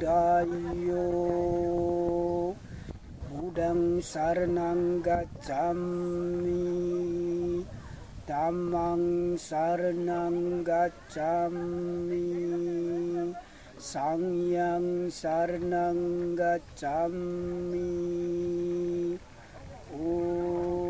Buddhayo Buddhang saranang gacchami Dhammang saranang gacchami Sanghang saranang gacchami. Om